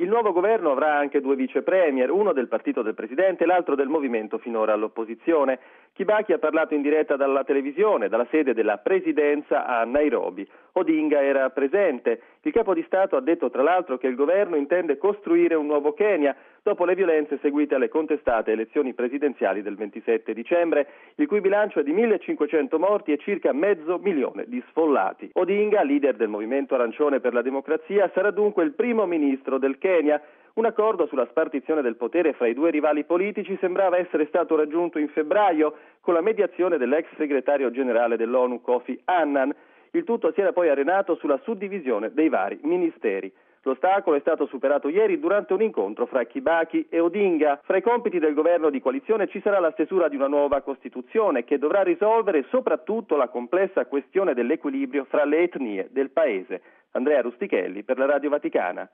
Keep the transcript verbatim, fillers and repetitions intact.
Il nuovo governo avrà anche due vice premier, uno del partito del presidente e l'altro del movimento finora all'opposizione. Kibaki ha parlato in diretta dalla televisione, dalla sede della presidenza a Nairobi. Odinga era presente. Il capo di Stato ha detto tra l'altro che il governo intende costruire un nuovo Kenya dopo le violenze seguite alle contestate elezioni presidenziali del ventisette dicembre, il cui bilancio è di millecinquecento morti e circa mezzo milione di sfollati. Odinga, leader del movimento arancione per la democrazia, sarà dunque il primo ministro del Kenya. Un accordo sulla spartizione del potere fra i due rivali politici sembrava essere stato raggiunto in febbraio con la mediazione dell'ex segretario generale dell'ONU Kofi Annan. Il tutto si era poi arenato sulla suddivisione dei vari ministeri. L'ostacolo è stato superato ieri durante un incontro fra Kibaki e Odinga. Fra i compiti del governo di coalizione ci sarà la stesura di una nuova Costituzione che dovrà risolvere soprattutto la complessa questione dell'equilibrio fra le etnie del paese. Andrea Rustichelli per la Radio Vaticana.